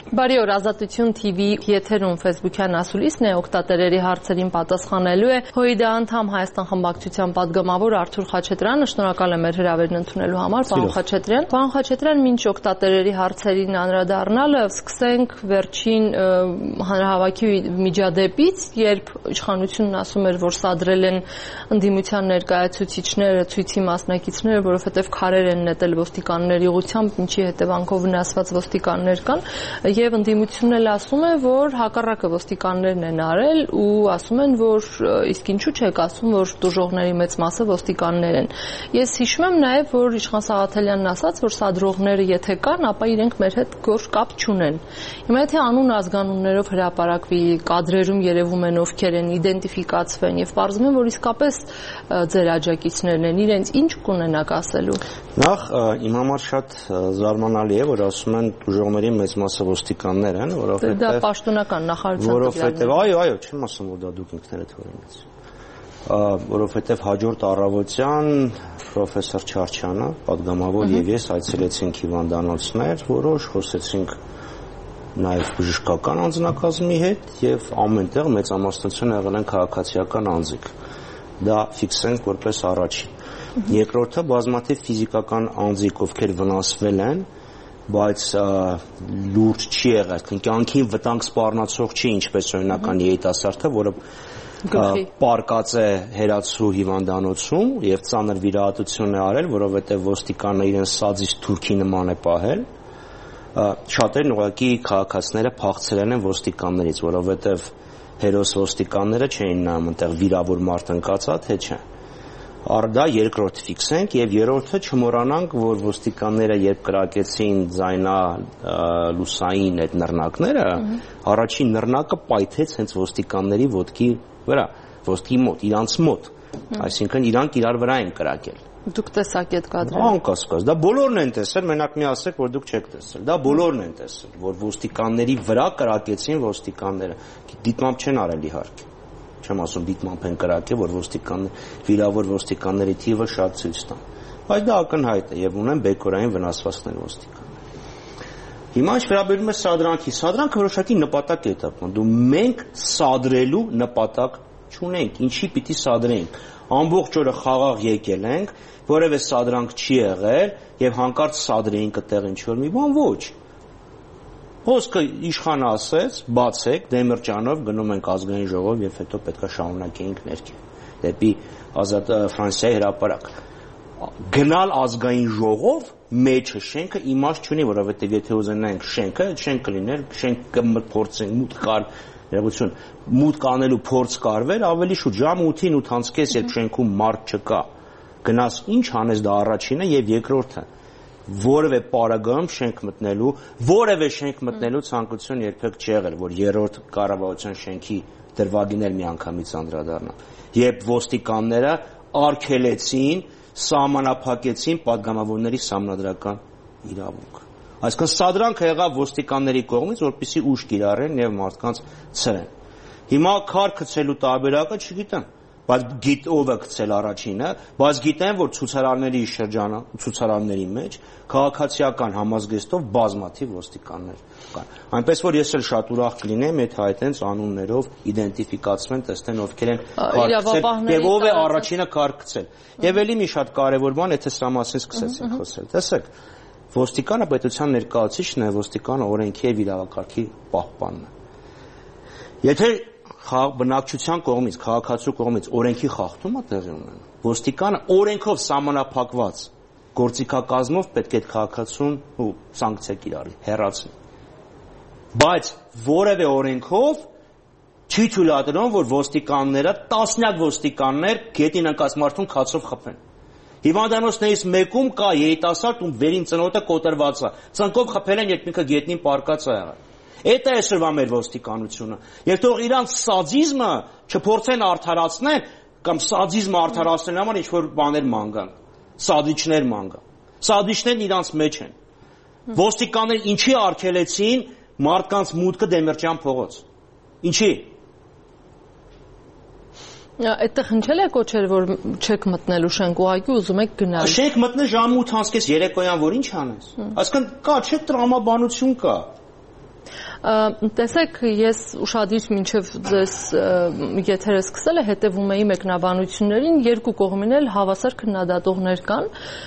Բարի օր, Ազատություն TV եթերում Facebook-յան ասուլիսն է, օգտատերերի հարցերին պատասխանելու է ՀՅԴ անդամ Հայաստան խմբակցության падգամավոր Արթուր Խաչատրյանը, շնորհակալ եմ մեր հրավերն ընդունելու համար, պարոն Խաչատրյան։ Պարոն Խաչատրյան, մինչ օգտատերերի հարցերին անդրադառնալը, սկսենք վերջին հանրահավաքի միջադեպից, երբ իշխանությունն ասում էր, որ սադրել են ընդդիմության ներկայացուցիչները, ցույցի մասնակիցները, որովհետև քարեր են նետել ոստիկանների ուղղությամբ, ինչի հետևանքով վնասված ոստիկաններ կան, եւ ընդդիմությունն էլ ասում է, որ հակառակը ոստիկաններն են արել ու ասում են, որ իսկ ինչու՞ չեք ասում, որ տուժողների մեծ մասը ոստիկաններ են։ Ես հիշում եմ նաեւ, որ Իշխան Սաղաթելյանն ասաց, որ սադրողները եթե կան, ապա իրենք մեր հետ գործ կապ չունեն։ Հիմա եթե անուն ազգանուններով հրապարակվի, կադրերում երևում են ովքեր են, իդենտիֆիկացվեն եւ պարզվում է, որ իսկապես ձեր աջակիցներն են, իրենց ինչ կունենաք ասելու։ Նախ իմ համար շատ զարմանալի է, որ ասում են տուժողների մեծ մասը ոստիկաններ են, որովհետեւ դա պաշտոնական նախարարության այո, չեմ ասում, որ դա դուք ինքներդ օրինաց։ Որովհետեւ հաջորդ առավոտյան պրոֆեսոր Չարչյանը, падգամավոր եւ ես այցելեցինք հիվանդանոցներ, որոշ խոսեցինք նաեւ բժշկական անձնակազմի հետ եւ ամենտեղ մեծամասնություն եղել են քաղաքացիական անձիկ։ Դա ֆիքսենք որպես առաջին։ Երկրորդը բազմաթիվ ֆիզիկական անձիկ, ովքեր վնասվել են, բայց լուրջ չի եղել, կյանքին վտանգ սպառնացող չի, ինչպես օրինական երիտասարդը, որը պարկած է հերացու հիվանդանոցում եւ ծանր վիրահատություն է արել, որովհետեւ ոստիկանը իրեն սածից թուրքի նման է պահել։ Շատերն ուղղակի քաղաքացիները փախցրել են ոստիկաններից, որովհետեւ հերոս ոստիկանները չէին նայում այնտեղ վիրավոր մարդ ընկած է, թե չէ։ Դա երկրորդ ֆիքսենք եւ երրորդը չմոռանանք, որ ոստիկանները երբ կրակեցին ձայնա լուսային այդ նռնակները, առաջին նռնակը պայթեց հենց ոստիկանների ոտքի վրա, ոտքի մոտ, իրանց մոտ, այսինքն իրանք իրար վրա են կրակել։ Դուք տեսաք այդ կադրերը։ Անկասկած, դա բոլորն են տեսել, մենակ մի ասեք, որ դուք չեք տեսել։ Դա բոլորն են տեսել, որ ոստիկանների վրա կրակեցին ոստիկանները։ Դիտմամբ չեն արել իհարկե։ Չեմ ասում դիտմամբ են կրակել, որ վիրավոր ոստիկանների թիվը շատ ցույց տան։ Բայց դա ակնհայտ է եւ ունեն բեկորային վնասվածքներ ոստիկանները։ Հիմա ինչ վերաբերում է սադրանքի, սադրանքը որոշակի նպատակ է հետապնդում։ Մենք սադրելու նպատակ չունենք, ինչի պիտի սադրենք։ Ամբողջ օրը խաղաղ եկել ենք, որևէ սադրանք չի եղել եւ հանկարծ սադրեինք այդտեղ ինչ-որ մի բան, ոչ։ Խոսքը իշխանը ասեց, բացեք, Դեմիրճանով գնում ենք ազգային ժողով եւ հետո պետքա շարունակենք ներքև դեպի ազատ Ֆրանսիայի հրապարակ։ Գնալ ազգային ժողով մեջը շենքը իմաստ չունի, որովհետեւ եթե ուզենայինք շենքը, շենք կլիներ, շենք կփորձենք մուտք կար, ներողություն, մուտք անելու փորձ կարվեր, ավելի շուտ ժամը 8-ին 8:30, երբ շենքում մարդ չկա։ Գնաս ինչ անես, դա առաջինը եւ երկրորդը։ Որևէ պարագայում շենք մտնելու ցանկություն երբեք չի եղել, որ երրորդ կառավարության շենքի դրվագին էլ միանգամից անդրադառնա։ Երբ ոստիկանները արգելեցին, սահմանափակեցին падգամավորների սահմանադրական իրավունքը։ Այսինքն սադրանքը եղավ ոստիկանների կողմից, որպեսզի ուժ կիրառեն եւ մարդկանց ցրեն։ Հիմա քար գցելու տարբերակը չգիտեմ, բայց ով է գցել առաջինը, բայց գիտեմ, որ ցուցարարների շրջանը, ցուցարարների մեջ քաղաքացիական համազգեստով բազմաթիվ ոստիկաններ կան։ Այնպես որ ես էլ շատ ուրախ կլինեմ, եթե այդտենց անուններով իդենտիֆիկացվեն, տեսնեն ովքեր են քար եւ ով է առաջինը քար գցել։ Եվ ելի մի շատ կարեւոր բան, եթե սրա մասին սկսեցինք խոսել։ Տեսեք, ոստիկանը պետության ներկայացուցիչն է, ոստիկանը օրենքի եւ իրավակարգի պահպանն է։ Եթե բնակչության կողմից, քաղաքացու կողմից օրենքի խախտումը տեղի ունենա, ոստիկանը օրենքով սահմանափակված գործիքակազմով պետք է քաղաքացուն ու սանկցիա կիրառի, հեռացնի։ Բայց որևէ օրենքով չի թույլատրում, որ ոստիկանները, տասնյակ ոստիկաններ գետին ընկած մարդուն քացով խփեն։ Հիվանդանոցներից մեկում կա երիտասարդ, ում վերին ծնոտը կոտրված է, ծնկով խփել են, երբ ինքը գետնին պարկած է եղել։ Էդ է այսօրվա մեր ոստիկանությունը։ Եվ թող իրանց սադիզմը չփորձեն արդարացնել կամ սադիզմը արդարացնելու համար ինչ-որ բաներ ման, սադիչներ ման։ Սադիչներն իրանց մեջ են։ Ոստիկանները ինչի արգելեցին մարդկանց մուտքը Դեմիրճան փողոց։ Ինչի։ Այդտեղ հնչել է կոչեր, որ չեք մտնելու շենք, ուղղակի ուզում եք գնալ։ Շենք մտնի ժամը 8:30 երեկոյան, որ ինչ անես։ Այսինքն կա, չէ՞ տրամաբանություն կա։ Տեսեք, ես ուշադիր մինչև ձեզ եթերը սկսել է հետևում էի մեկնաբանություններին, երկու կողմին էլ հավասար քննադատողներ կան։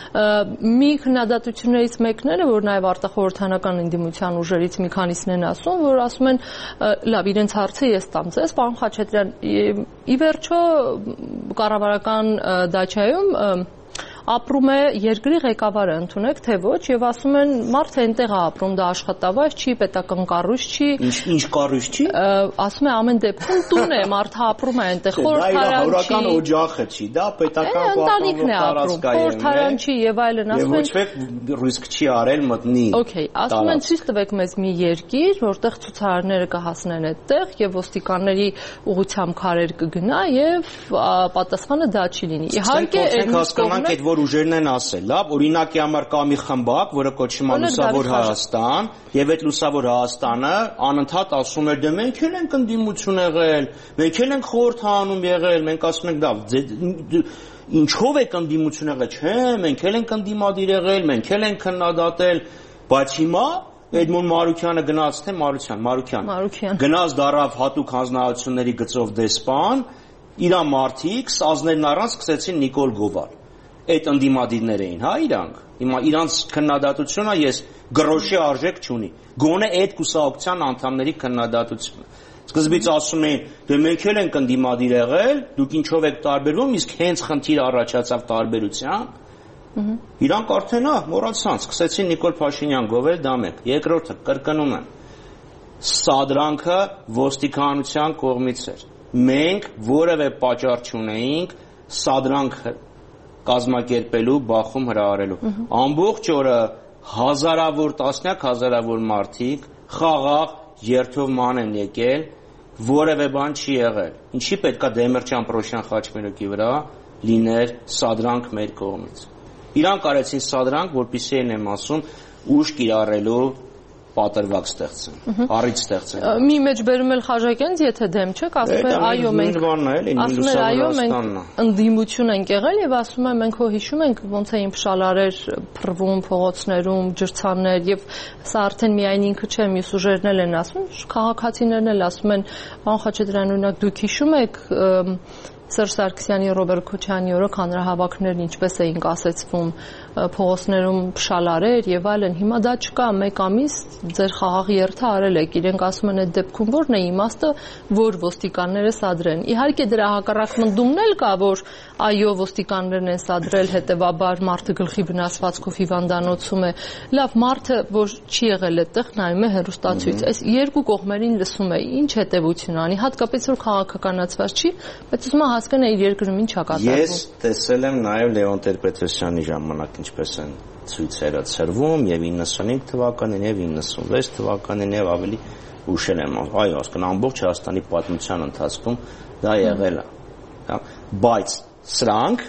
Մի քննադատություններից մեկն է, որ նաև արտախորհրդանական ընդդիմության ուժերից մի քանիսն են ասում, որ ասում են, լավ, իրենց հարցը ես տամ ձեզ, պարոն Խաչատրյան, ի վերջո կառավարական դաշայում ապրում է երկրի ղեկավարը, ընդունեք թե ոչ, եւ ասում են մարդը այնտեղ է ապրում, դա աշխատավայր չի, պետական կառույց չի։ Ինչ կառույց չի։ Ասում է ամեն դեպքում տուն է, մարդը ապրում է այնտեղ, խորհրդարան չի։ Դա հորական օջախը չի, դա պետական պահպանող խորհրդարան չի եւ այլն, ասում են։ Եվ ոչ մեկ ռիսկ չի արել մտնի։ Okay, ասում են ցույց տվեք մեզ մի երկիր, որտեղ ցուցարարները կհասնեն այդտեղ եւ ոստիկանների ուղղությամբ քարեր կգնա եւ պատասխանը դա չի լինի։ Իհարկե, հասկանանք որ ուժերն են ասել, լավ, օրինակի համար կա մի խմբակ, որը կոչվում է Լուսավոր Հայաստան, եւ այդ Լուսավոր Հայաստանը անընդհատ ասում էր, դե մենք էլ ենք ընդդիմություն եղել, մենք էլ ենք խորհրդանում եղել, մենք ասում ենք, դա ինչով եք ընդդիմություն եղել, չէ, մենք էլ ենք ընդդիմադիր եղել, մենք էլ ենք քննադատել, բայց հիմա Էդմոն Մարուկյանը գնաց թե Մարուկյան գնաց դարավ հատուկ հանձնարարությունների գծով դեսպան, իր մարդիկ սազներն առանց սկսեցին Նիկոլ Գովալ։ Այդ ընդդիմադիրներ էին, հա, իրանք։ Հիմա իրանց քննադատությունը ես գրոշի արժեք չունի։ Գոնե այդ կուսակցության անդամների քննադատությունը։ Սկզբից ասում էին, դե մենք էլ ենք ընդդիմադիր եղել, դուք ինչով եք տարբերվում, իսկ հենց խնդիր առաջացավ տարբերության։ Իրանք արդեն մոռացան, սկսեցին Նիկոլ Փաշինյան գովել դա մեկ։ Երկրորդը կրկնում եմ։ Սադրանքը ոստիկանության կողմից էր։ Մենք որևէ պատճառ չունեինք սադրանքը կազմակերպելու, բախում հրահարելու։ Ամբողջ օրը հազարավոր, տասնյակ հազարավոր մարդիկ խաղաղ երթովման են եկել, որևէ բան չի եղել։ Ինչի պետքա Դեմիրճան Պրոշյան խաչմերուկի վրա լիներ սադրանք մեր կողմից։ Իրանք արեցին սադրանք, որպեսզի են ասում ուժ կիրառելու պատրվակ ստեղծեն, առիթ ստեղծեն։ Մի մեջ բերում էլ Խաչատրյանից, եթե դեմ չեք, ասում է այո մենք ընդդիմություն ենք եղել եւ ասում է մենք հո հիշում ենք ոնց էին փշալարեր փռվում փողոցներում, ջրցաններ եւ սա արդեն միայն ինքը չէ, մյուս ուժերն էլ են ասում, քաղաքացիներն էլ ասում են, պարոն Խաչատրյան, օրինակ դուք հիշում եք Սերժ Սարգսյանի, Ռոբերտ Քոչարյանի օրոք հանրահավաքներն ինչպես էին կասեցվում, փողոցներում փշալարեր եւ այլն, հիմա դա չկա, մեկ ամիս ձեր խաղաղ երթը արել եք, իրենք ասում են այդ դեպքում ո՞րն է իմաստը, որ ոստիկանները սադրեն։ Իհարկե դրա հակառակ մնդումն էլ կա, որ այո, ոստիկաններն են սադրել, հետեւաբար մարդը գլխի վնասվածքով հիվանդանոցում է։ Լավ, մարդը, որ չի եղել այդտեղ, նայում է հեռուստացույց, այս երկու կողմերին լսում է, ինչ հետեւություն անի, հատկապես որ քաղաքականացված չի, բայց ուզում եմ հասկանալ իր երկրում ինչ է կատարվում։ Ես տեսել եմ նաև Լեոն Տեր-Պետրոսյանի ժամանակ ինչպես են ցույցերը ցրվում եւ 95 թվականին եւ 96 թվականին եւ ավելի ուշել եմ, այո, հասկան ամբողջ Հայաստանի պատմության ընթացքում դա եղել է, հա, բայց սրանք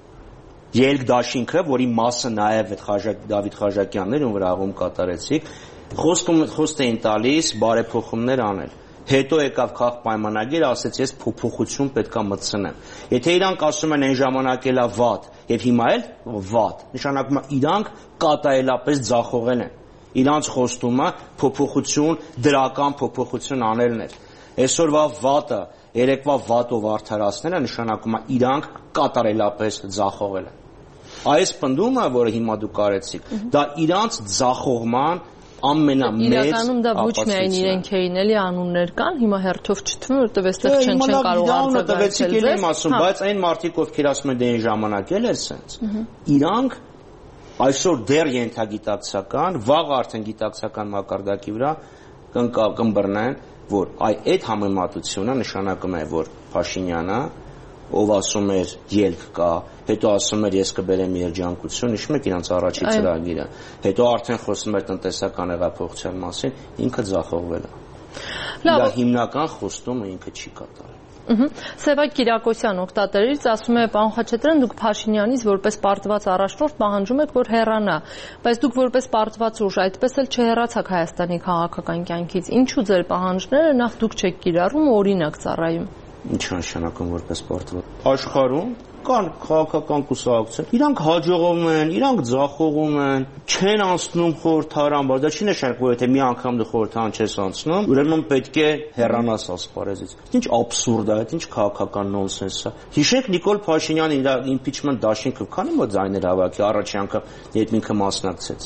ելք դաշինքը, որի մասը նաև այդ Դավիթ Խաչատրյանն ում վրա աղում կատարեցիք, խոսք էին տալիս բարեփոխումներ անել։ Հետո եկավ քաղաք պայմանագիր, ասեց ես փոփոխություն պետքա մտցնեմ։ Եթե իրանք ասում են այն ժամանակ էլա վատ, եւ հիմա էլ վատ, նշանակում է իրանք կատարելապես ձախողել են։ Իրանց խոստումը փոփոխություն, դրական փոփոխություն անելն էր։ Այսօրվա վատը, երեկվա վատով արդարացնելը նշանակում է իրանք կատարելապես ձախողել են։ Այս պնդումը, որը հիմա դուք արեցիք, դա իրանց ձախողման ամենամեծ իրականում դա ոչ միայն իրենք էին, էլի անուններ կան, հիմա հերթով չթվում, որտեղ այստեղ չեն կարող արձագանքել ձեզ, բայց այն մարդիկ, ովքեր ասում են դե այն ժամանակ էլ էր սենց, իրանք այսօր դեռ ենթագիտակցական, վաղ արդեն գիտակցական մակարդակի վրա կըմբռնեն, որ այդ համեմատությունը նշանակում է, որ Փաշինյանը, ով ասում էր ելք կա, հետո ասում էր ես կբերեմ երջանկություն, հիշում եք իրանց առաջի ծրագիրը, հետո արդեն խոսում էր տնտեսական հեղափոխության մասին, ինքը ձախողվել է։ Դա հիմնական խոստումը ինքը չի կատարել։ Սևակ Կիրակոսյան օգտատերից ասում է, պարոն Խաչատրյան, դուք Փաշինյանից որպես պարտված առաջնորդ պահանջում եք, որ հեռանա, բայց դուք որպես պարտված ուժ այդպես էլ չհեռացաք Հայաստանի քաղաքական կյանքից։ Ինչու ձեր պահանջները նախ դուք չեք կիրառում ու օրինակ ծառայում։ Ինչ նշանակում որպես պարտված։ Աշխարհում կան քաղաքական կուսակցություններ, իրանք հաջողում են, իրանք ձախողում են, չեն անցնում խորհրդարան, բայց դա չի նշանակում, որ եթե մի անգամ դու խորհրդարան չես անցնում, ուրեմն պետք է հեռանաս ասպարեզից։ Ինչ աբսուրդ է, ինչ քաղաքական նոնսենս է։ Հիշեք Նիկոլ Փաշինյանը իր impeachment դաշինքը քանի մոտ ձայներ հավաքի առաջի անգամ, երբ ինքը մասնակցեց։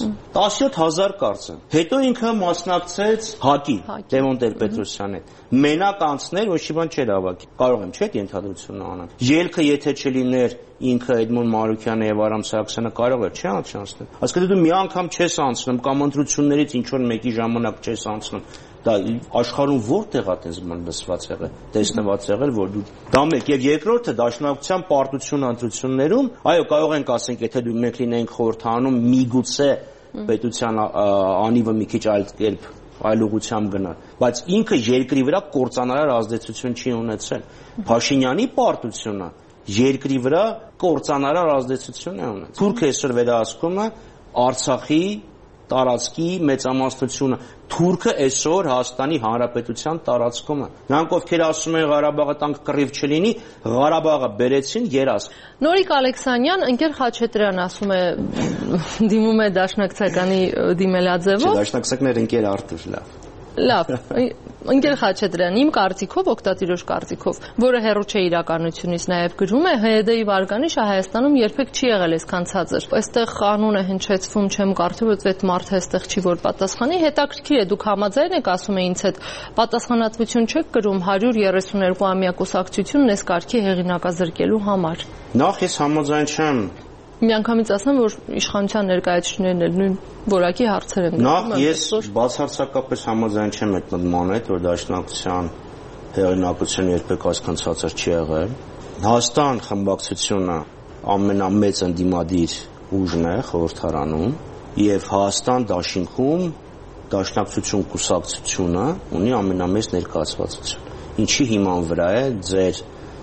17000 կարծեմ։ Հետո ինքը մասնակցեց ՀԱԿ-ի Լևոն Տեր-Պետրոսյանի հետ։ Մենակ անցներ, ոչ մի բան չէր հավաքի։ Կարող եմ, չէ՞, ենթադրությունն անեմ։ Ելքը եթե չլիներ ինքը Էդմոն Մարուկյանը եւ Արամ Սարգսյանը կարող էր չի անցնել։ Այսինքն դու մի անգամ չես անցնում կամ ընտրություններից ինչ որ մեկի ժամանակ չես անցնում։ Դա աշխարհում որտեղ է այդպես բան լսված եղել, տեսնված եղել, որ դու դա մեկ եւ երկրորդը դաշնակցության պարտություն ընտրություններում, այո, կարող ենք ասենք, եթե դու մենք լինենք խորհրդանում, միգուցե պետության անիվը մի քիչ այլ կերպ այլ ուղղությամբ գնալ, բայց ինքը երկրի վրա կործանարար ազդեցություն չի ունեցել։ Փաշինյանի պարտությունը երկրի վրա կործանարար ազդեցություն է ունեցել։ Թուրքը այսօր վերահսկում է Արցախի տարածքի մեծամասնությունը։ Թուրքը այսօր Հայաստանի Հանրապետության տարածքում է։ Նրանք ովքեր ասում են Ղարաբաղը տանք կռիվ չլինի, Ղարաբաղը բերեցին երազ։ Նորիկ Ալեքսանյան, ընկեր Խաչատրյան ասում է դիմում է դաշնակցականի դիմելաձևով։ Չէ, դաշնակցակներ ընկեր Արտուր, Լավ, ընկեր Խաչատրյան, իմ կարծիքով, օգտատիրոջ կարծիքով, որը հեռու չէ իրականությունից, նաև գրում է, ՀՅԴ-ի վարկանիշը Հայաստանում երբեք չի եղել այսքան ցածր։ Այստեղ կանոն է հնչեցվում, չեմ կարծում, որ այդ մարդը այստեղ չի որ պատասխանի, հետաքրքիր է, դուք համաձայն եք, ասում է ինձ հետ, պատասխանատվություն չեք կրում 132-ամյա կուսակցությունն այս կարգի հեղինակազրկելու համար։ Նախ ես համաձայն չեմ։ Միանգամից ասեմ, որ իշխանության ներկայացուցիչներն էլ նույն որակի հարցեր են գտնում։ Նախ ես բացարձակապես համաձայն չեմ այդ մտման հետ, որ դաշնակցության հեղինակությունը երբեք այսքան ցածր չի եղել։ Հայաստան խմբակցությունը ամենամեծ ընդդիմադիր ուժն է խորհրդարանում եւ Հայաստան դաշինքում դաշնակցություն կուսակցությունը ունի ամենամեծ ներկայացվածություն։ Ինչի հիման վրա է ձեր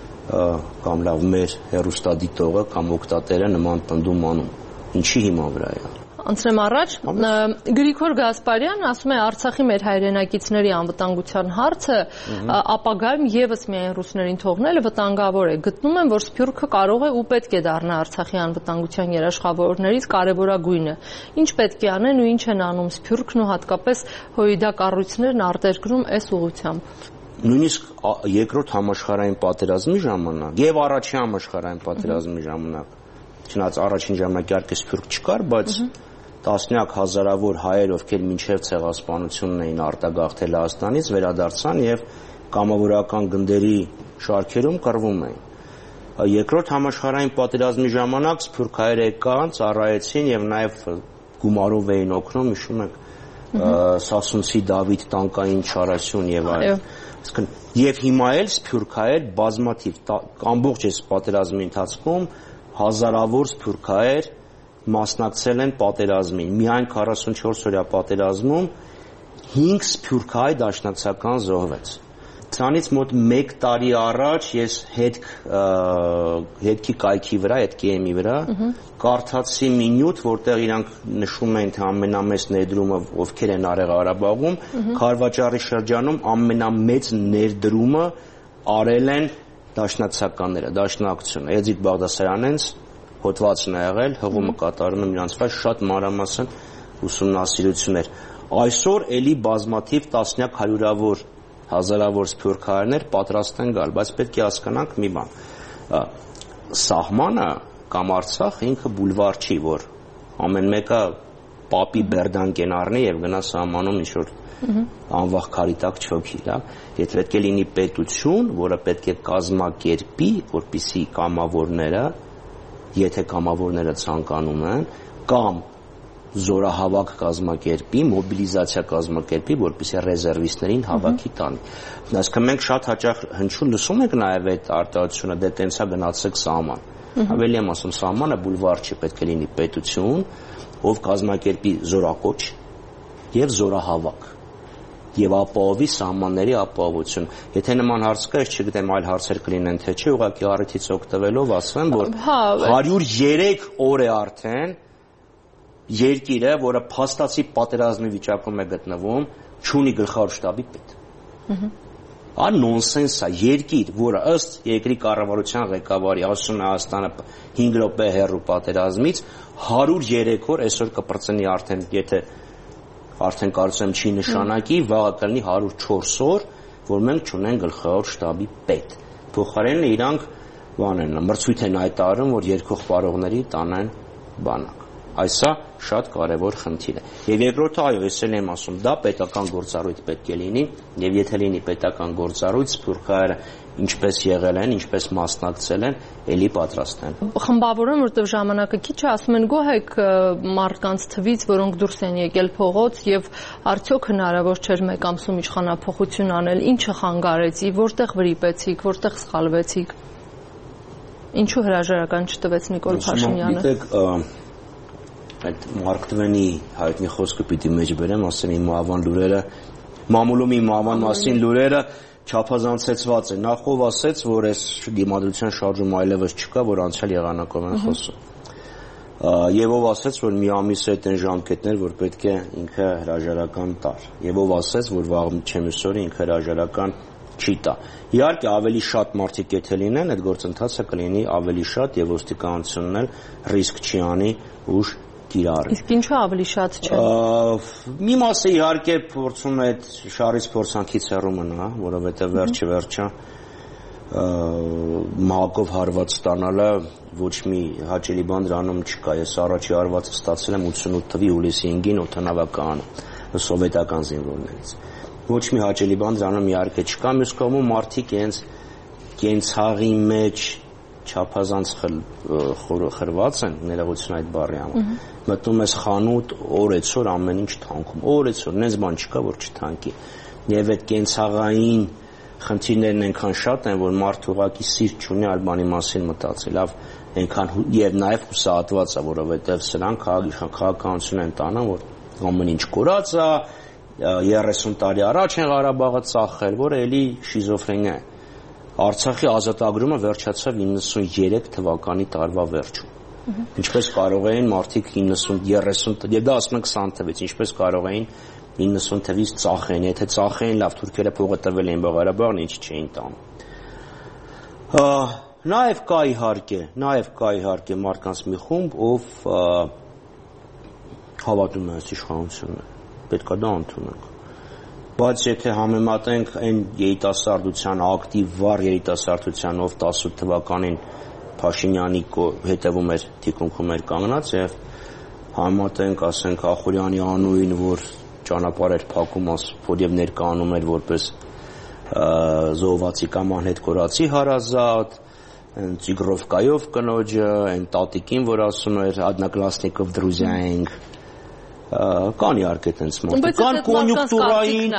կամ լավ մեր հեռուստադիտողը կամ օգտատերը նման պնդում անում։ Ինչի հիման վրա է։ Անցնեմ առաջ, Գրիգոր Գասպարյան ասում է Արցախի մեր հայրենակիցների անվտանգության հարցը ապագայում եւս միայն ռուսներին թողնելը վտանգավոր է։ Գտնում եմ, որ Սփյուռքը կարող է ու պետք է դառնա Արցախի անվտանգության երաշխավորներից կարևորագույնը։ Ինչ պետք է անեն ու ինչ են անում Սփյուռքն ու հատկապես հույդա կառույցներն արտերկրում այս ուղղությամբ։ Նույնիսկ երկրորդ համաշխարհային պատերազմի ժամանակ եւ առաջին համաշխարհային պատերազմի ժամանակ, չնայած առաջին ժամանակ իհարկե Սփյուռք չկար, բայց տասնյակ հազարավոր հայեր, ովքեր մինչև ցեղասպանությունն էին արտագաղթել Հայաստանից, վերադարձան եւ կամավորական գնդերի շարքերում կռվում էին։ Երկրորդ համաշխարհային պատերազմի ժամանակ Սփյուռք հայերը եկան, ծառայեցին եւ նաեւ գումարով էին օգնում, հիշում եք, Սասունցի Դավիթ տանկային չարասյուն եւ այլն։ Եվ հիմա էլ Սփյուռք հայեր բազմաթիվ ամբողջ այս պատերազմի ընթացքում հազարավոր Սփյուռք հայեր մասնակցել են պատերազմին։ Միայն 44-օրյա պատերազմում 5 Սփյուռք հայ դաշնակցական զոհվեց։ Սրանից մոտ 1 տարի առաջ ես հետքի կայքի վրա, հետքի վրա կարդացի մի նյութ, որտեղ իրանք նշում են, թե ամենամեծ ներդրումը ովքեր են արել Ղարաբաղում, Խարվաճարի շրջանում ամենամեծ ներդրումը արել են դաշնակցականները, դաշնակցությունը։ Էդիկ Բաղդասարյանենց հոդվածն է եղել, հղումը կատարում եմ իրանց վրա շատ մանրամասն ուսումնասիրություններ։ Այսօր էլի բազմաթիվ տասնյակ հարյուրավոր հազարավոր Սփյուռք հայերներ պատրաստ են գալ, բայց պետք է հասկանանք մի բան։ Սահմանը կամ Արցախը ինքը բուլվար չի, որ ամեն մեկը պապի բերդանկեն առնի եւ գնա սահմանում ինչ-որ անվախ քարի տակ չոքի, լավ։ Եթե պետք է լինի պետություն, որը պետք է կազմակերպի, որպեսզի կամավորները, եթե կամավորները ցանկանում են, կամ զորահավաք կազմակերպի, մոբիլիզացիա կազմակերպի, որպեսզի ռեզերվիստներին հավաքի տանի։ Այսինքն մենք շատ հաճախ հնչյուն լսում ենք նաև այդ արտահայտությունը, դե տենցա գնացեք սահման։ Ավելի եմ ասում, սահմանը բուլվար չի, պետք է լինի պետություն, ով կազմակերպի զորակոչ եւ զորահավաք եւ ապահովի սահմանների ապահովություն։ Եթե նման հարց կա, ես չգիտեմ այլ հարցեր կլինեն թե չէ, ուղղակի առիթից օգտվելով ասեմ, որ 103 օր է արդեն երկիրը, որը փաստացի պատերազմի վիճակում է գտնվում, չունի գլխավոր շտաբի պետ։ նոնսենս է, երկիր, որը ըստ երկրի կառավարության ղեկավարի ասում է Հայաստանը 5 րոպե հեռու պատերազմից 103 օր այսօր կպրծնի արդեն, եթե արդեն կարծում եմ չի նշանակի, վաղը կլինի 104 օր, որ մենք չունենք գլխավոր շտաբի պետ։ Փոխարենը իրանք մրցույթ են հայտարարում, որ երկող պարողների տանեն բանակ։ Այսա շատ կարևոր խնդիր է։ Եվ երկրորդը, այո, ես էլ եմ ասում, դա պետական գործառույթ պետք է լինի, եւ եթե լինի պետական գործառույթ, սփյուռքահայերը ինչպես եղել են, ինչպես մասնակցել են, ելի պատրաստ են։ Խմբավորում, որտեղ ժամանակը քիչ է, ասում են գոհ եք մարդկանց թվից, որոնք դուրս են եկել փողոց, եւ արդյոք հնարավոր չէր մեկ ամսում իշխանափոխություն անել, ինչը խանգարեցի, որտեղ վրիպեցիք, որտեղ սխալվեցիք։ Ինչու հրաժարական չտվեց Նիկոլ Փաշինյանը։ Գիտեք, այդ Մարկ Տվենի հայտնի խոսքը պիտի մեջ բերեմ, ասեմ իմ մահվան լուրերը, մամուլում իմ մահվան մասին լուրերը չափազանցեցված են։ Նախ ով ասեց, որ այս դիմադրության շարժումը այլևս չկա, որ անցյալ եղանակով են խոսում։ Եվ ով ասեց, որ մի ամիս հետ են ժամկետներ, որ պետք է ինքը հրաժարական տար։ Եվ ով ասեց, որ վաղ չեմիս օրը ինքը հրաժարական չի տա։ Իհարկե ավելի շատ մարդիկ եթե լինեն, այդ գործընթացը կլինի ավելի շատ եւ ոստիկանությունն էլ ռիսկ չի անի ուժ կիրառի։ Իսկ ինչու ավելի շատ չէ։ Մի մասը իհարկե փորձում է այդ շարից փորձանքից հեռու մնա, որովհետեւ վերջը մահակով հարված ստանալը ոչ մի հաճելի բան դրանում չկա։ Ես առաջի հարվածը ստացել եմ 88 թվականի հուլիսի 5-ին օդանավակայանում սովետական զինվորներից։ Ոչ մի հաճելի բան դրանում իհարկե չկա, մյուս կողմում մարդիկ իրենց կենցաղի մեջ չափազանց խրված են, ներողություն այդ բառի համար։ Մտնում ես խանութ, օրեցօր ամեն ինչ թանքում, օրեցօր, նենց բան չկա, որ չթանկի։ Եվ այդ կենցաղային խնդիրներն այնքան շատ են, որ մարդը ուղղակի սիրտ չունի այլ բանի մասին մտածել, այնքան եւ նաեւ հուսահատված է, որովհետեւ սրանք քաղաքականություն են տանում, որ ամեն ինչ կորած է, 30 տարի առաջ են Ղարաբաղը ծախել, որը էլի շիզոֆրենիա է։ Արցախի ազատագրումը վերջացավ 93 թվականի տարվա վերջում։ Ինչպես կարող էին մարդիկ 30 եւ դա ասում են 20 թվից, ինչպես կարող էին 90 թվից ծախեն, եթե ծախեին, լավ, թուրքերը փողը տվել էին Ղարաբաղն, ինչ չէին տանում։ Նաեւ կա իհարկե մարդկանց մի խումբ, ով հավատում է այս իշխանություններին, պետք է դա ընդունենք։ Բայց եթե համեմատենք այն երիտասարդության, ակտիվ վառ երիտասարդության, ով 18 թվականին Փաշինյանի հետևում էր, թիկունքում էր կանգնած եւ համեմատենք, ասենք, Ախուրյանի անուին, որ ճանապարհ էր փակում, եւ ներկայանում էր որպես զոհվածի կամ անհետ կորածի հարազատ, այն Տիգրովկայով կնոջը, այն տատիկին, որ ասում էր «Одноклассников друзья ենք», կան իհարկե տենց մարդիկ, կան կոնյունկտուրային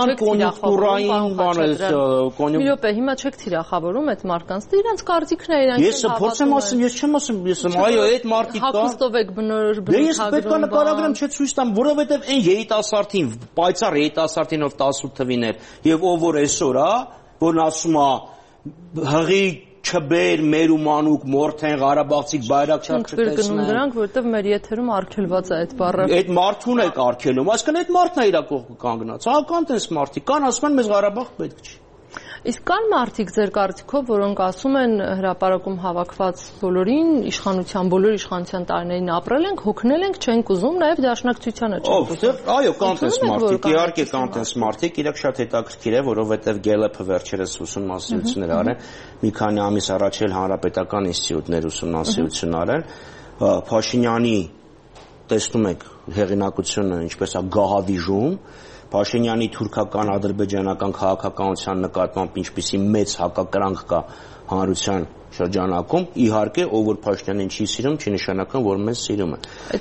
բաներ, մի րոպե, հիմա չեք թիրախավորում այդ մարդկանց, դե իրանց կարծիքն է, իրանք ես փորձեմ ասեմ, ես չեմ ասում, այո, այդ մարդիկ կան, հագուստով եք բնորոշ դե ես պետք է նկարագրեմ, չէ՞ ցույց տամ, որովհետև այն երիտասարդին, պայծառ երիտասարդին, ով 18 թվին էր, եւ ով որ այսօր է, որն ասում է հղի չբեր մեր ու մանուկ մորթեն Ղարաբաղցիք բայրակչար չտեսնեն։ Դրանք, որովհետև մեր եթերում արգելված է այդ բառը։ Այդ մարդուն եք արգելում, այսինքն այդ մարդն է իր կողքը կանգնած։ Կան տես մարդիկ, կան ասում են մեզ Ղարաբաղ պետք չի։ Իսկ կան մարդիկ ձեր կարծիքով, որոնք ասում են հրապարակում հավաքված բոլոր իշխանության տարիներին ապրել ենք, հոգնել ենք, չենք ուզում, նաև դաշնակցությանը չենք ուզում։ Այո, կան տես մարդիկ, իհարկե կան տես մարդիկ, իրենք շատ հետաքրքիր է, որովհետև Գելեփը վերջերս ուսումնասիրություններ արել, մի քանի ամիս առաջ էլ հանրապետական ինստիտուտներ ուսումնասիրություն արել, Փաշինյանի տեսնում եք հեղինակությունը ինչպես է գահավիժում, Փաշինյանի թուրքական ադրբեջանական քաղաքականության նկատմամբ ինչպիսի մեծ հակակրանք կա հանրության շրջանակում, իհարկե, ով որ Փաշինյանին չի սիրում, չի նշանակում, որ մեզ սիրում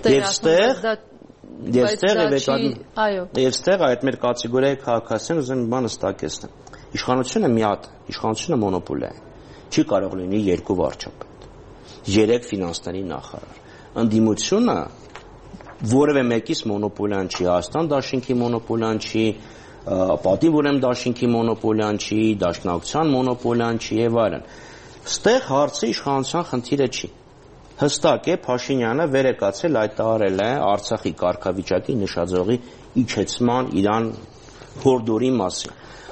է։ Եվ ստեղ այդ մեր կատեգորիայի քաղաքացիներն ուզում են բան հստակեցնել։ Իշխանությունը մի հատ, իշխանությունը մոնոպոլիա է։ Չի կարող լինի երկու վարչապետ, 3 ֆինանսների նախարար։ Ընդդիմությունը որևէ մեկից մոնոպոլիան չի, Հայաստան դաշինքի մոնոպոլիան չի, Պատիվ ուրեմն դաշինքի մոնոպոլիան չի, Դաշնակցության մոնոպոլիան չի եւ այլն։ Ստեղ հարցը իշխանության խնդիրը չի։ Հստակ է, Փաշինյանը վերեկացել հայտարարել է Արցախի կարգավիճակի նշաձողի իջեցման իրան հորդորի մասին։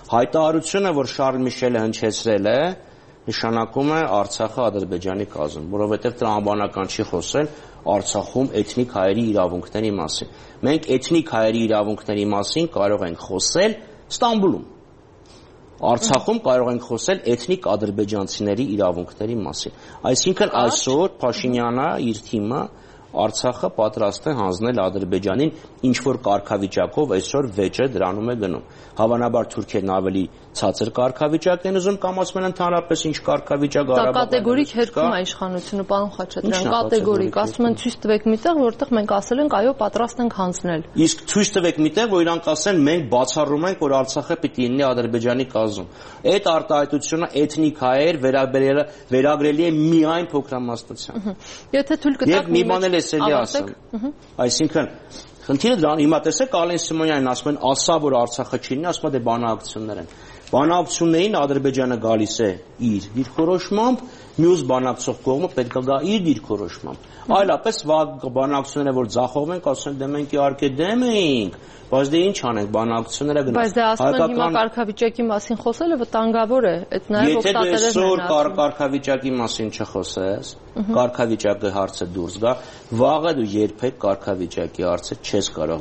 Հայտարարությունը, որ Շարլ Միշելը հնչեցրել է, նշանակում է Արցախը Ադրբեջանի կազմ, որովհետև տրամաբանական չի խոսել Արցախում էթնիկ հայերի իրավունքների մասին։ Մենք էթնիկ հայերի իրավունքների մասին կարող ենք խոսել Ստամբուլում։ Արցախում կարող ենք խոսել էթնիկ ադրբեջանցիների իրավունքների մասին։ Այսինքն այսօր Փաշինյանը իր թիմը Արցախը պատրաստ է հանձնել Ադրբեջանին ինչ որ կարգավիճակով այսօր վեճը դրանում է գնում։ Հավանաբար թուրքերն ավելի ցածր կարգավիճակ են ուզում կամ ասում են ընդհանրապես ինչ կարգավիճակ Դա կատեգորիկ հերքում է իշխանությունը, պարոն Խաչատրյան, կատեգորիկ, ասում են ցույց տվեք միտեղ, որտեղ մենք ասել ենք այո, պատրաստ ենք հանձնել։ Իսկ ցույց տվեք միտեղ, որ իրանք ասեն մենք բացառում ենք, որ Արցախը պիտի լինի Ադրբեջանի կազմում։ Այդ արտահայտությունը էթնիկ հայեր վերագրելի է միայն փոքրամասնության։ Եթե թույլ կտաք մի բան էլ էսելի ասեմ։ Այսինքն խնդիրը դրան հիմա տեսեք Ալեն Սիմոնյանին ասում են ասա որ Արցախը չի լինի, ասում է դե բանակցություններ են։ Բանակցություններին Ադրբեջանը գալիս է իր դիրքորոշմամբ, մյուս բանակցող կողմը պետք է գա իր դիրքորոշմամբ։ Այլապես բանակցությունները որ ձախողվում են, ասում են դե մենք իհարկե դեմ էինք, բայց դե ինչ անենք, բանակցությունները գնաց։ Բայց դե ասում են հիմա կարգավիճակի մասին խոսելը վտանգավոր է, այդ նաև օգտատերերն են ասում։ Եթե դու այսօր կարգավիճակի մասին չխոսես, կարգավիճակի հարցը դուրս գա, վաղը դու երբեք կարգավիճակի հարցը չես կարող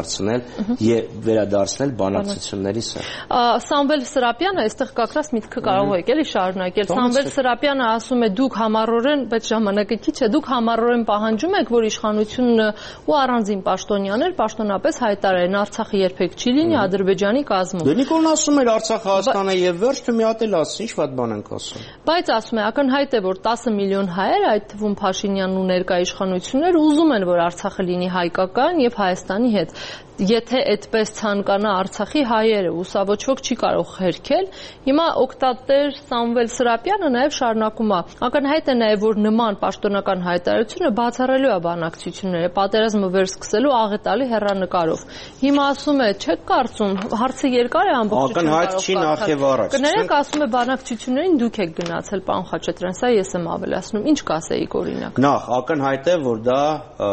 վերադարձնել բանակցությունների սա։ Սամվել Սրապյանը այստեղ կակրաս միտքը կարող եք էլի շարունակել։ Սամվել Սրապյանը ասում է դուք համառորեն, բայց ժամանակը քիչ է, դուք համառորեն պահանջում եք, որ իշխանությունը ու առանձին պաշտոնյաներ պաշտոնապես հայտարարեն Արցախը երբեք չի լինի Ադրբեջանի կազմում։ Դե Նիկոլն ասում էր Արցախը Հայաստանը եւ վերջ, թե մի հատ էլ ասի, ինչ վատ բան ենք ասում։ Բայց ասում է ակնհայտ է, որ 10 միլիոն հայեր, այդ թվում Փաշինյանն ու ներկա իշխանությունները ուզում են, որ Արցախը լինի հայկական եւ Հայաստանի հետ։ Եթե այդպես ցանկանա Արցախի հայերը, ու սա ոչ ոք չի կարող հերքել, հիմա օգտատեր Սամվել Սրապյանը նաև շարունակում է։ Ակնհայտ է նաև, որ նման պաշտոնական հայտարարությունը բացառելու է բանակցությունները, պատերազմը վերսկսելու աղետալի հեռանկարով։ Հիմա ասում է, չեք կարծում, հարցը երկար է ամբողջությամբ։ Ակնհայտ չի նախև առաջ։ Կներեք, ասում է բանակցություններին դուք եք գնացել, պարոն Խաչատրյան, սա ես եմ ավելացնում։ Ինչ կասեիք օրինակ։ Նախ ակնհայտ է, որ դա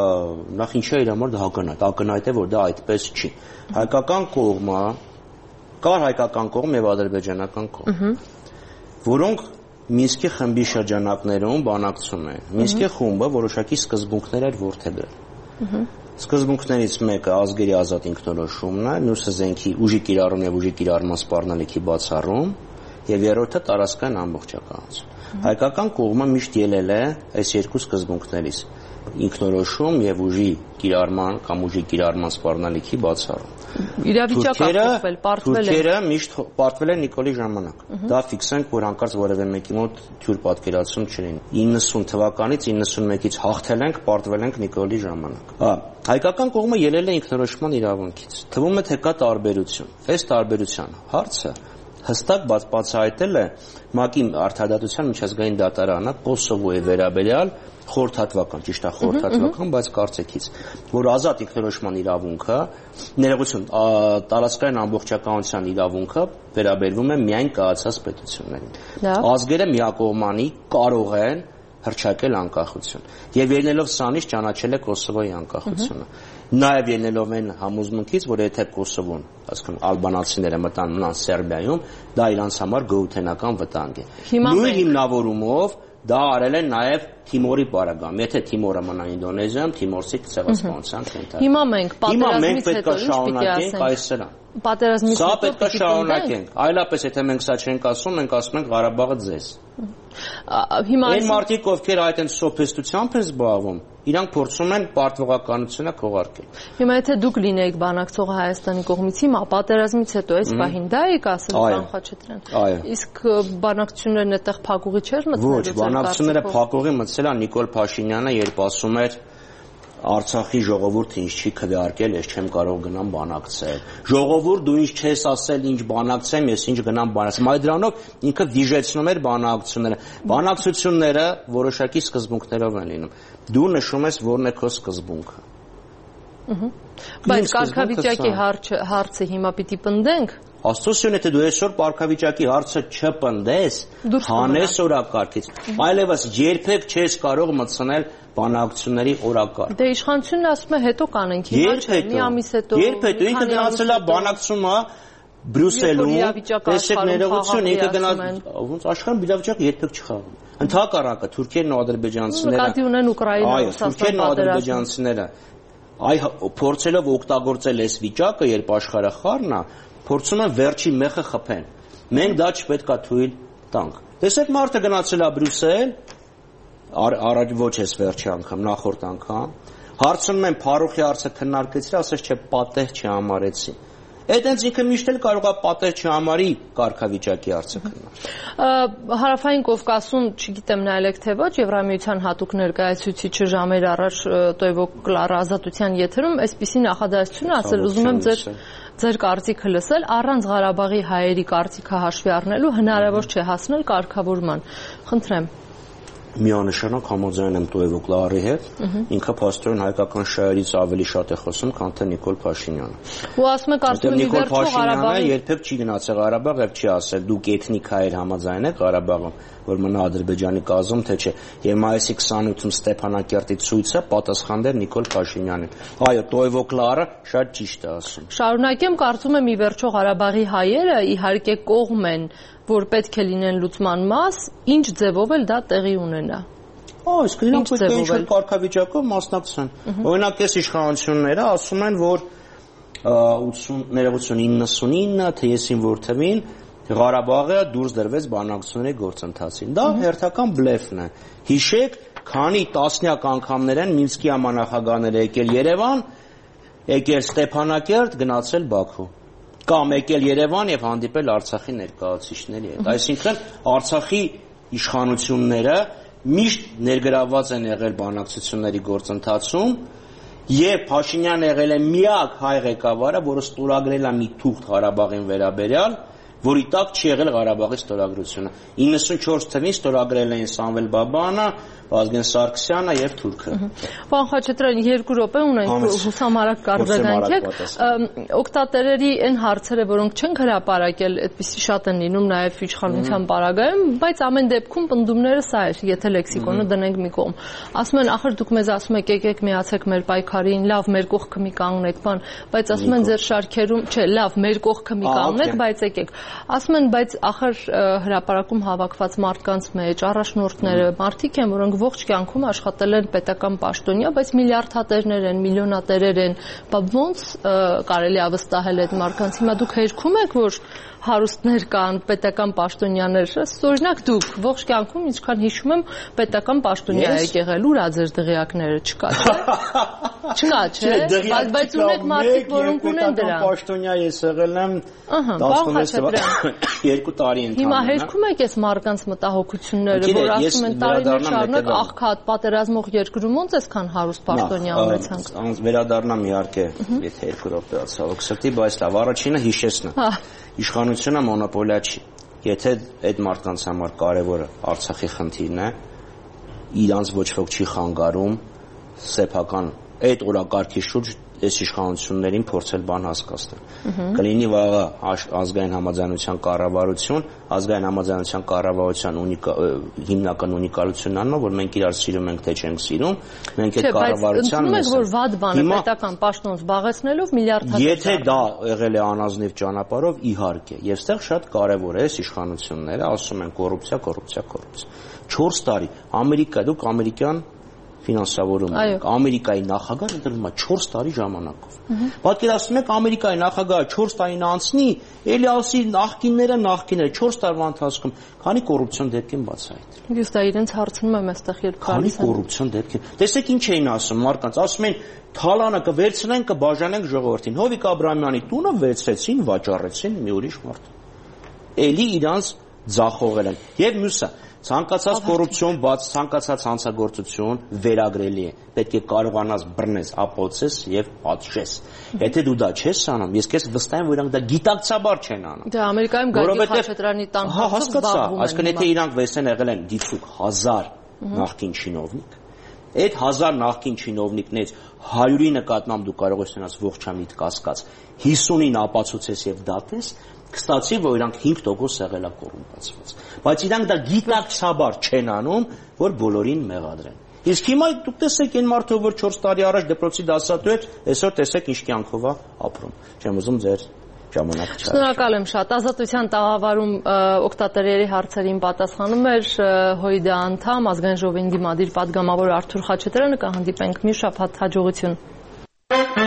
նախ ինչի է իր համար դա ակնհայտ է, որ դա այդպես չի։ Հայկական կողմը կար հայկական կողմ եւ ադրբեջանական կողմ, որոնք Մինսկի խմբի շրջանակներում բանակցում են։ Մինսկի խումբը որոշակի սկզբունքներ էր որդեգրել։ Սկզբունքներից մեկը ազգերի ազատ ինքնորոշումն է, մյուսը զենքի ուժի կիրառում եւ ուժի կիրառման սպառնալիքի բացառում եւ երրորդը տարածքային ամբողջականություն։ Հայկական կողմը միշտ ելել է այս երկու սկզբունքներից ինքնորոշում եւ ուժի կիրառման կամ ուժի կիրառման սպառնալիքի բացառում։ Իրավիճակը փոխվել, պարտվել է։ Թուրքերը միշտ պարտվել են Նիկոլի ժամանակ։ Դա ֆիքսենք, որ հանկարծ որևէ մեկի մոտ թյուր պատկերացում չլինի։ 90 թվականից 91-ից հաղթել ենք, պարտվել ենք Նիկոլի ժամանակ։ Հայկական կողմը ելել է ինքնորոշման իրավունքից։ Թվում է թե կա տարբերություն։ Այս տարբերության հարցը հստակ բացահայտել է ՄԱԿ-ի արդարադատության միջազգային դատարանը Կոսովոյի վերաբերյալ խորհրդատվական, ճիշտ է խորհրդատվական, բայց կարծիքից, որ ազատ ինքնորոշման իրավունքը, ներողություն, տարածքային ամբողջականության իրավունքը վերաբերվում է միայն կայացած պետություններին։ Ազգերը միակողմանի կարող են հռչակել անկախություն։ Եվ ելնելով սրանից ճանաչել է Կոսովոյի անկախությունը։ Նաև ելնելով այն համոզմունքից, որ եթե Կոսովոն, այսինքն ալբանացիները մնան Սերբիայում, դա իրանց համար գոյութենական վտանգ է։ Նույն հիմնավորումով դա արել են նաև Թիմորի պարագայում։ Եթե Թիմորը մնա Ինդոնեզիայում, Թիմորցի ցեղասպանության կենտրոն։ Հիմա մենք պատերազմից հետո ինչ պիտի ասենք այս սրան։ Պատերազմից հետո պետք է շարունակենք։ Այլապես եթե մենք սա չենք ասում, մենք ասում ենք Ղարաբաղը ձեզ։ Հիմա այն մարդիկ, ովքեր այդ են սոփեստությամբ են զբաղվում, իրանք փորձում են պարտվողականությունը քողարկել։ Հիմա եթե դուք լինեիք բանակցողը Հայաստանի կողմից, հիմա պատերազմից հետո այս պահին դա եք ասել, պարոն Խաչատրյան։ Իսկ բանակցություններն այդտեղ փակուղի չէր մտցել։ Ոչ, բանակցությունները փակուղի մտցել է Նիկոլ Փաշինյանը, երբ ասում էր Արցախի ժողովուրդը ինձ չի քվեարկել, ես չեմ կարող գնամ բանակցել։ Ժողովուրդ, դու ինձ չես ասել ինչ բանակցեմ, ես ինչ գնամ բանակցեմ։ Այդ դրանով ինքը վիժեցնում էր բանակցությունները։ Բանակցությունները որոշակի սկզբունքներով են լինում։ Դու նշում ես որն է քո սկզբունքը։ Բայց կարգավիճակի հարցը հիմա պիտի պնդենք։ Աստծո եթե դու այսօր պարքավիճակի հարցը չպնդես, հանես օրակարգից, այլևս երբեք չես կարող մտցնել բանակցությունների օրակարգ։ Դե իշխանությունն ասում է հետո կանենք, հիմա չէ, մի ամիս հետո։ Երբ հետո ինքը գնացել է բանակցումը Բրյուսելում տեսեք ներողություն ինքը գնաց ոնց աշխարհում իրավիճակը երբեք չխաղում։ Ընդհակառակը Թուրքիան ու ադրբեջանցիները նկատի ունեն Ուկրաինա Թուրքիան ու ադրբեջանցիները փորձելով օգտագործել այս վիճակը, երբ աշխարհը խառն է, փորձում են վերջի մեխը խփեն։ Մենք դա չպետք է թույլ տանք։ Տեսեք մարդը գնացել է Բրյուսել, առաջ ոչ էս վերջի անգամ, նախորդ անգամ, հարցնում են Փարուխի հարցը քննարկեցի, ասես չէ պատեհ չհամարեցի։ Այդ հենց ինքը միշտ էլ կարող է պատեհ չհամարի կարգավիճակի հարցը քննարկել։ Հարավային Կովկասում, չգիտեմ նայեք թե ոչ, Եվրամիության հատուկ ներկայացուցիչը ժամեր առաջ Տոյվո Կլարա ազատության եթերում այսպիսի նախադասություն ասել, ուզում եմ ձեր կարծիքը լսել, առանց Ղարաբաղի հայերի կարծիքը հաշվի առնելու հնարավոր չէ հասնել կարգավորման։ Խնդրեմ։ Միանշանակ համաձայն եմ Տոյվո Կլարի հետ, ինքը փաստորեն հայկական շահերից ավելի շատ է խոսում, քան թե Նիկոլ Փաշինյանը։ Ու ասում եք արդյոք Նիկոլ Փաշինյանը երբեք չի գնացել Ղարաբաղ եւ չի ասել դուք էթնիկ հայեր համաձայն եք Ղարաբաղում, որ մնա Ադրբեջանի կազմում, թե չէ։ Եվ մայիսի 28-ում Ստեփանակերտի ցույցը պատասխան էր Նիկոլ Փաշինյանին։ Այո, Տոյվո Կլարը շատ ճիշտ է ասում։ Շարունակեմ, կարծում եմ ի վերջո Ղարաբաղի հայերը իհարկե կողմ են, որ պետք է լինեն լուծման մաս, ինչ ձևով էլ դա տեղի ունենա։ Իսկ նրանք պետք է ինչ-որ կարգավիճակով մասնակցեն։ Օրինակ, այս իշխանությունները ասում են, որ 89-99, թե եսին որ թվին Ղարաբաղը դուրս դրվեց բանակցությունների գործընթացին։ Դա հերթական բլեֆն է։ Հիշեք, քանի տասնյակ անգամներ են Մինսկի համանախագահները եկել Երևան, եկել Ստեփանակերտ, գնացել Բաքու։ Կամ եկել Երևան եւ հանդիպել Արցախի ներկայացուցիչների հետ։ Այսինքն Արցախի իշխանությունները միշտ ներգրավված են եղել բանակցությունների գործընթացում եւ Փաշինյանը եղել է միակ հայ ղեկավարը, որը ստորագրել է մի թուղթ Ղարաբաղին վերաբերյալ, որի տակ չի եղել Ղարաբաղի ստորագրությունը։ 94 թվականին ստորագրել էին Սամվել Բաբանը, Վազգեն Սարգսյանը եւ Թուրքը։ Պարոն Խաչատրյան, 2 րոպե ունենք, հուսամարակ կարձագանքեք։ Օգտատերերի այն հարցերը, որոնք չեն հրապարակել, այդպիսի շատ են լինում նաեւ իշխանության պարագայում, բայց ամեն դեպքում պնդումները սա է, եթե լեքսիկոնը դնենք մի կողմ։ Ասում են, ախր դուք մեզ ասում եք, եկեք միացեք մեր պայքարին, լավ, մեր կողքը մի կանգնեք, բան, բայց ասում են ձեր շարքերում, չէ, լավ, մեր կողքը մի կանգնեք, բայց եկեք։ Ասում են, բայց ախր հրապարակում հավաքված մարդկանց մեջ առաջնորդները մարդիկ են, որոնք ողջ կյանքում աշխատել են պետական պաշտոնյա, բայց միլիարդատերներ են, միլիոնատերեր են, բա ոնց կարելի է վստահել այդ մարդկանց։ Հիմա դուք հերքում եք, որ հարուստներ կան, պետական պաշտոնյաներ, օրինակ դուք ողջ կյանքում ինչքան հիշում եմ պետական պաշտոնյա եք եղել, ուր ա ձեր դղյակները, չկա, չէ։ Չկա, չէ, բայց ունեք մարդիկ, որոնք ունեն դրան։ Պաշտոնյա ես եղել եմ 16 տարի ընթանում։ Հիմա հերքում եք այս մարդկանց մտահոգությունները, որ ասում են տարիներ շարունակ աղքատ պատերազմող երկրում ոնց էսքան հարուստ պաշտոնյա ունեցանք։ Վերադառնամ իհարկե, եթե 2 րոպե ցավոք սրտի, բայց լավ, առաջինը հիշեցնա։ Իշխանությունը մոնոպոլիա չի։ Եթե այդ մարդկանց համար կարևորը Արցախի խնդիրն է, իրանց ոչ ոք չի խանգարում սեփական այդ օրակարգի շուրջ այս իշխանություններին փորձել բան հասկացնել։ Կլինի վաղը ազգային համաձայնության կառավարություն, ազգային համաձայնության կառավարության հիմնական ունիկալությունն աննա, որ մենք իրար սիրում ենք թե չենք սիրում, մենք այդ կառավարության մեջ որ վատ բան է պետական պաշտոն զբաղեցնելով միլիարդ Եթե դա եղել է անազնիվ ճանապարհով, իհարկե, եւ այստեղ շատ կարեւոր է այս իշխանությունները ասում են կոռուպցիա, կոռուպցիա, կոռուպցիա։ 4 տարի Ամերիկա, դուք ամերիկյան ֆինանսավորում եք։ Ամերիկայի նախագահը ընտրվում է 4 տարի ժամանակով։ Պատկերացնում եք Ամերիկայի նախագահը 4 տարին անցնի, էլի ասի նախկինները 4 տարվա ընթացքում քանի կոռուպցիոն դեպք են բացահայտել։ Ես դա իրենց հարցնում եմ այստեղ երբ քանի կոռուպցիոն դեպք են։ Տեսեք ինչ էին ասում մարդկանց, ասում են թալանը կվերցնենք, կբաժանենք ժողովրդին։ Հովիկ Աբրահամյանի տունը վերցրեցին, վաճառեցին մի ուրիշ մարդ։ Էլի իրանց ձախողել են։ Եվ մյուսը ցանկացած կոռուպցիոն բաց, ցանկացած հանցագործություն վերագրելի է։ Պետք է կարողանաս բռնես, ապացես եւ պատժես։ Եթե դու դա չես անում, ես քեզ վստահ եմ, որ իրանք դա գիտակցաբար չեն անում։ Դա Ամերիկայում Գագիկ Խաչատրյանի տան հարցով զբաղվում են։ Այսինքն եթե իրանք վեսեն եղել են դիցուկ 1000 նախկին չինովնիկ, այդ 1000 նախկին չինովնիկներից 100-ի նկատմամբ դու կարող ես նրանց ողջամիտ կասկած 50-ին ապացուցես եւ դատես, կստացի, որ իրանք 5% եղել է կոռումպացված։ Բայց իրանք դա գիտակցաբար չեն անում, որ բոլորին մեղադրեն։ Իսկ հիմա դուք տեսեք այն մարդը, որ 4 տարի առաջ դպրոցի դասատու էր, այսօր տեսեք ինչ կյանքով է ապրում։ Չեմ ուզում ձեր ժամանակ չա։ Շնորհակալ եմ շատ։ Ազատության տաղավարում օգտատերերի հարցերին պատասխանում էր ՀՅԴ անդամ Ազգային ժողովի դիմադիր պատգամավոր Արթուր Խաչատրյանը։ Կհանդիպենք մի շաբաթ, հաջողություն։